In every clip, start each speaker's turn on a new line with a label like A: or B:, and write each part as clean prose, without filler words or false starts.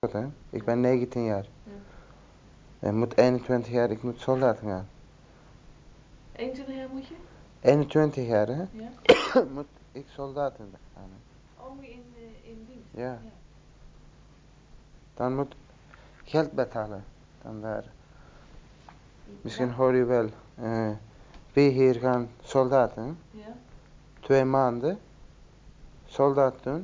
A: Hè? Ik ben 19 jaar.
B: Ja.
A: En moet 21 jaar, ik moet soldaten gaan.
B: 21 jaar moet je?
A: 21 jaar, hè?
B: Ja.
A: Moet ik soldaten gaan.
B: Oh, in dienst?
A: Ja. Dan moet geld betalen. Dan daar. Misschien hoor je wel. We hier gaan soldaten.
B: Ja.
A: 2 maanden. Soldaat doen.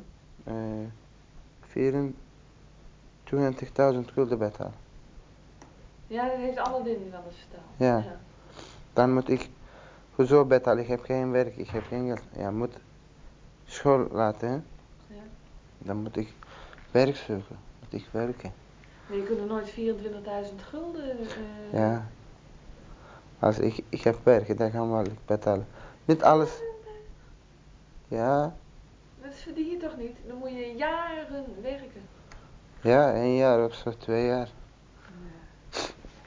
A: 24.000 gulden betalen.
B: Ja, dat heeft Aladdin wel eens verteld.
A: Ja. Dan moet ik, hoezo betalen? Ik heb geen werk, ik heb geen geld. Ja, moet school laten, hè?
B: Ja.
A: Dan moet ik werk zoeken. Moet ik werken.
B: Maar je kunt er nooit 24.000 gulden...
A: Ja. Als ik heb werk, dan gaan we betalen. Niet alles. Ja.
B: Dat verdien je toch niet? Dan moet je jaren werken.
A: Ja, 1 jaar of zo, 2 jaar.
B: Nee.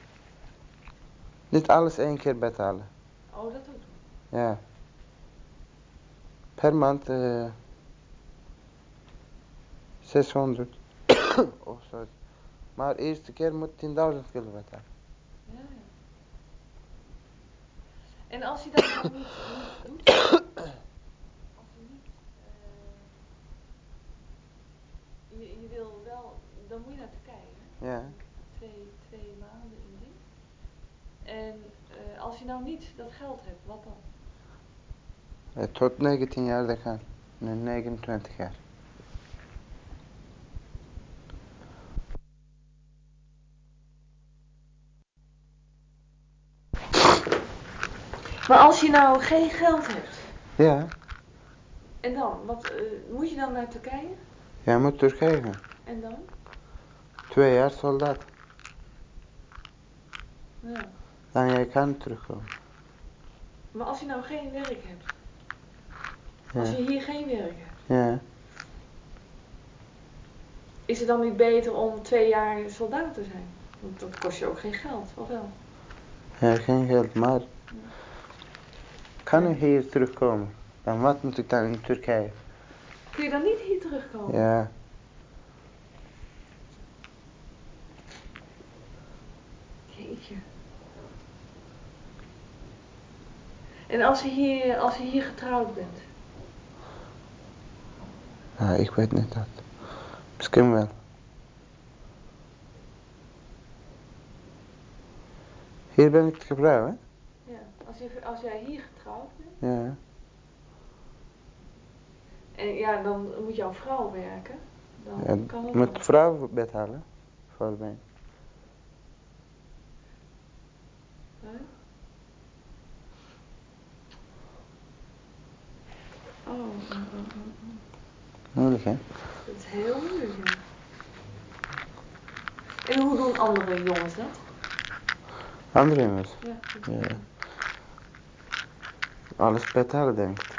A: Niet alles 1 keer betalen.
B: Oh, dat ook.
A: Ja. Per maand 600. Oh, sorry. Maar de eerste keer moet 10.000 gulden betalen.
B: Ja, ja. En als je dat nou niet doet, als je niet, je wil wel, dan moet je naar Turkije, hè?
A: Ja.
B: 2 maanden in dienst. En als je nou niet dat geld hebt, wat dan?
A: Tot 19 jaar dat kan. Nu 29 jaar.
B: Maar als je nou geen geld hebt.
A: Ja.
B: En dan? Wat, moet je dan naar Turkije?
A: Ja, moet Turkije gaan.
B: En dan?
A: 2 jaar soldaat.
B: Ja.
A: Dan jij kan terugkomen.
B: Maar als je nou geen werk hebt.
A: Ja.
B: Als je hier geen werk hebt.
A: Ja.
B: Is het dan niet beter om 2 jaar soldaat te zijn? Want dat kost je ook geen geld, of wel?
A: Ja, geen geld, maar...
B: Ja.
A: Kan ik hier terugkomen? Dan wat moet ik dan in Turkije?
B: Kun je dan niet hier terugkomen?
A: Ja.
B: Jeetje. En als je hier getrouwd bent?
A: Ja, ik weet niet dat. Misschien wel. Hier ben ik te gebruiken, hè?
B: Ja. Als jij hier getrouwd bent?
A: Ja.
B: En ja, dan moet jouw vrouw werken. Dan
A: Ja,
B: kan het
A: moet
B: wel.
A: vrouw betalen. Voor mij.
B: Huh? Oh.
A: Moeilijk, hè?
B: Dat is heel moeilijk, ja. En hoe doen andere jongens dat?
A: Andere jongens?
B: Ja.
A: Ja. Alles betalen, denk ik.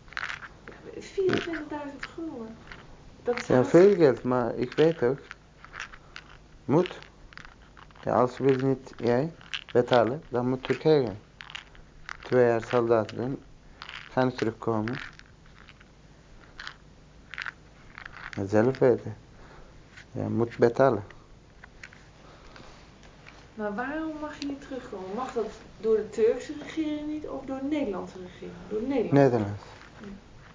B: 24.000 gulden. Dat is
A: Ja, veel geld, maar ik weet ook. Moet. Ja, als wil niet jij betalen, dan moet Turkije gaan. 2 jaar soldaat doen. Gaan terugkomen. Ja, zelf weten. Ja, moet betalen.
B: Maar waarom mag je niet terugkomen? Mag dat door de Turkse regering niet of door de Nederlandse regering? Door de Nederlandse.
A: Nederlands.
B: Ja.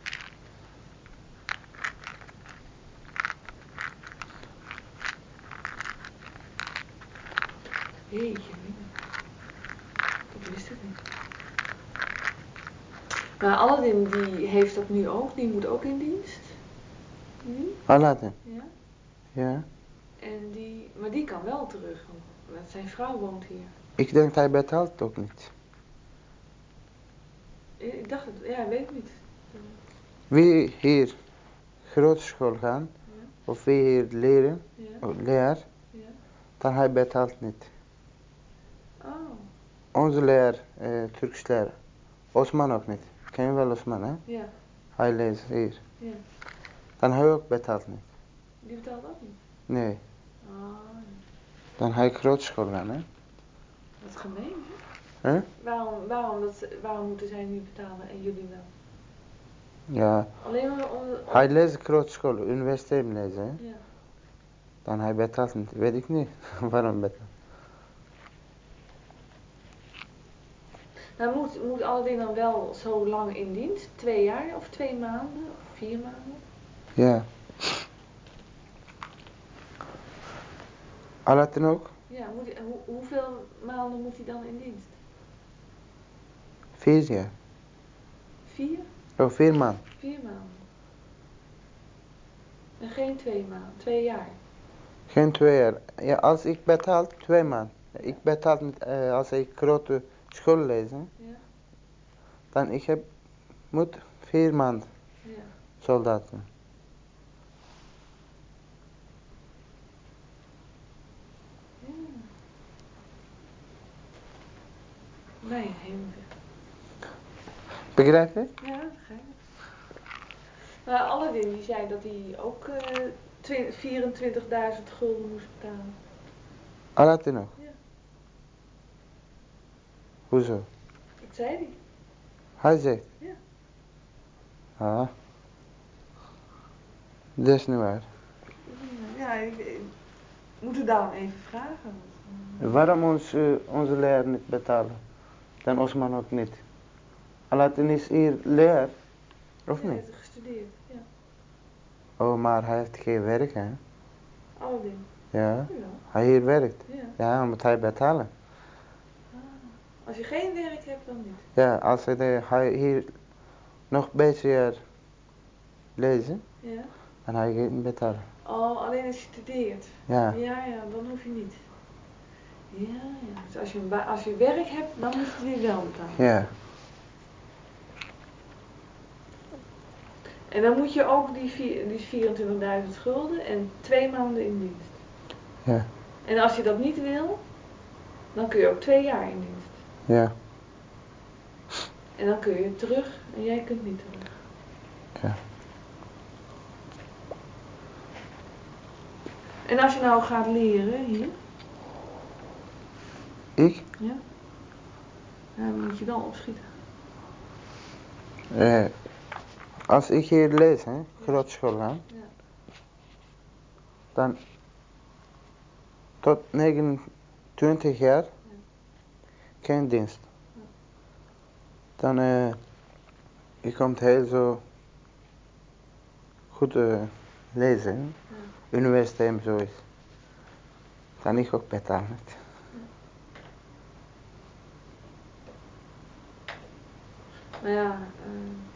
B: Jeetje, dat wist ik niet. Maar Aladdin die heeft dat nu ook, die moet ook in dienst. Nu?
A: Aladdin.
B: Ja.
A: Ja.
B: En maar die kan wel terug, want zijn vrouw woont hier.
A: Ik denk hij betaalt ook niet.
B: Ik dacht het, ja, weet ik niet.
A: Wie hier grote school gaan,
B: Ja.
A: of wie hier leren,
B: Ja.
A: leer,
B: Ja.
A: dan hij betaalt niet.
B: Oh.
A: Onze leraar, Turks leraar, Osman ook niet. Ken je wel Osman, hè?
B: Ja.
A: Hij leest hier.
B: Ja.
A: Dan hij ook betaalt niet.
B: Die betaalt ook niet?
A: Nee.
B: Ah.
A: Dan hij grote school gaan, hè?
B: Wat gemeen, hè?
A: Huh?
B: Waarom moeten zij niet betalen en jullie wel?
A: Ja.
B: Alleen maar om...
A: Hij leest grote school, universiteit lezen, hè?
B: Ja.
A: Dan hij betaalt niet. Weet ik niet waarom betaalt.
B: Nou, moet Aladdin dan wel zo lang in dienst? 2 jaar of 2 maanden of 4 maanden?
A: Ja. Aladdin ook?
B: Ja, hoeveel maanden moet hij dan in dienst?
A: 4 jaar.
B: 4?
A: Oh, 4 maanden.
B: 4 maanden. En geen 2 maanden, 2 jaar.
A: Geen 2 jaar. Ja, als ik betaal 2 maanden. Ik betaal niet als ik grote school lees. Hè?
B: Ja,
A: Dan moet 4 maanden
B: ja.
A: soldaten.
B: Ja. Mijn hemel.
A: Begrijp je?
B: Ja, dat begrijp ik. Maar Aladdin die zei dat hij ook 24.000 gulden moest betalen.
A: Aladdin ook.
B: Ja,
A: Hoezo?
B: dat zei hij.
A: Hij zegt.
B: Ja.
A: Ah. Dat is niet waar.
B: Ja, ik moet het daarom even vragen.
A: Waarom onze leraar niet betalen? Dan Osman ook niet. Aladdin is hier leraar, of
B: Ja, hij
A: niet?
B: heeft gestudeerd, ja.
A: Oh, maar hij heeft geen werk, hè?
B: Aladdin.
A: Ja.
B: Ja.
A: Hij hier werkt.
B: Ja.
A: Ja, moet hij betalen.
B: Ah. Als je geen werk hebt, dan niet.
A: Ja, als hij hier nog een beetje lezen,
B: Ja.
A: dan hij gaat betalen.
B: Oh, alleen als je studeert.
A: Ja.
B: Ja, ja, dan hoef je niet. Ja, ja. Dus als je werk hebt, dan moet je die wel betalen.
A: Ja.
B: En dan moet je ook die 24.000 gulden en 2 maanden in dienst.
A: Ja.
B: En als je dat niet wil, dan kun je ook 2 jaar in dienst.
A: Ja.
B: En dan kun je terug en jij kunt niet terug.
A: Ja.
B: En als je nou gaat leren hier,
A: Ik?
B: ja, dan moet je dan opschieten.
A: Als ik hier lees, hè, grote school gaan,
B: Ja.
A: dan tot 29 jaar geen dienst.
B: Ja.
A: Dan je komt heel zo goed lezen.
B: Ja.
A: Universiteit en zo is. Dan ik ook betalen.
B: Maar ja,